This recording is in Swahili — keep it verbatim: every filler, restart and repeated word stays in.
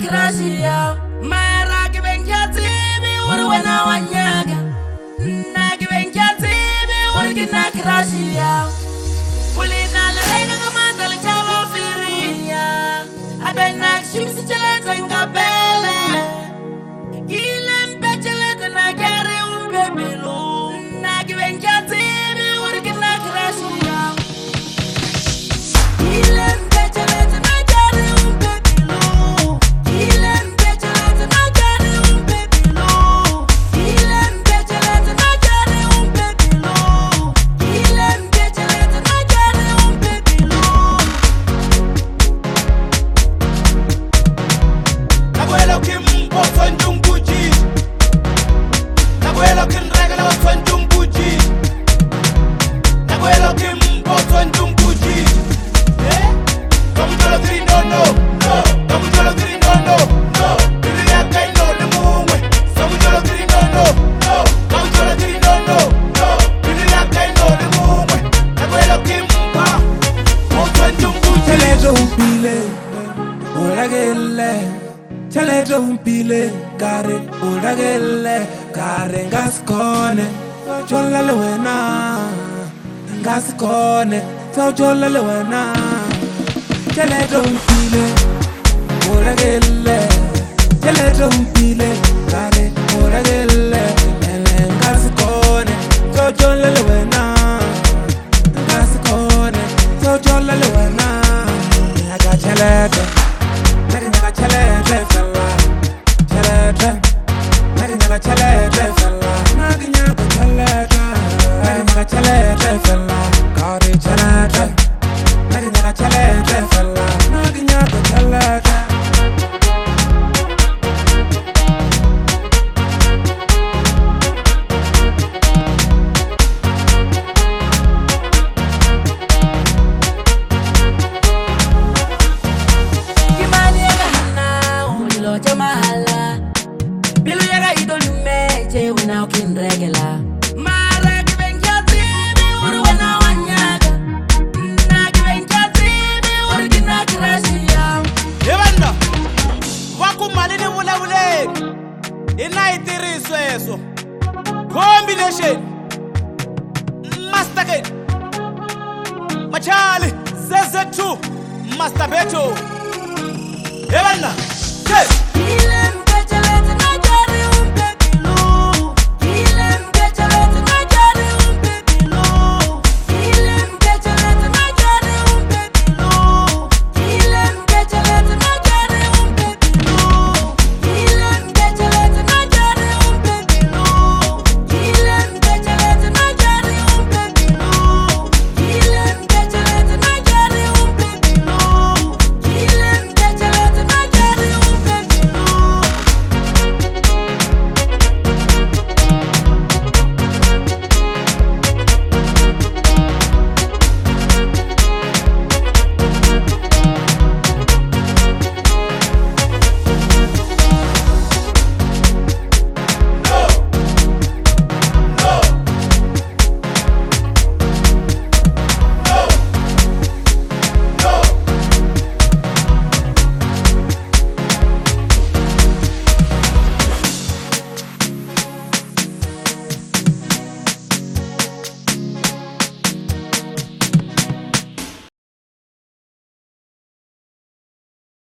gracia Mara que ven ya tibi urwena wanyaga Na que ven ya tibi urgina gracia Pulina la reina gamata la chava firia Abena shimsi chaleta ingabele Kilem pechaleta na gare un bebelo Na que ven ya tibi urgina gracia Kilem pechaleta na gare un bebelo Kilem pechaleta na gare un bebelo Kilem pechaleta na gare un bebelo Kilem pechaleta na gare un bebelo Abuelo que mpo fanjumbuji Abuelo que regala fanjumbuji Abuelo que mpo fanjumbuji Eh Como yo lo grito no no Como yo lo grito no no Dile ya que no le mueve Como yo lo grito no no Como yo lo grito no no Dile ya que no le mueve Abuelo que mpo fanjumbuji Chaleto umpile, uragele. Chaleto umpile, kare uragele. Kare ngaskone, chola lewena. Ngaskone, so chola lewena. Chaleto umpile, uragele. Chaleto umpile, kare uragele. Ngaskone, so chola lewena. Ngaskone, so chola lewena. I got chaleto, I got chaleto, fella, chaleto, I got chaleto, fella, I got chaleto, I got chaleto, fella, got it chaleto, I got chaleto, fella, I got chaleto. Kimani yaga hana umilo jamahala Bilu yaga idolu meche una ukinregela Mara que ven ya tibi urwena wanyaga Na que ven ya tibi urgina gracia Yebanda wakumalini wula wule ina itiriso eso combination master gate machali zeze two master beto Yebanda hey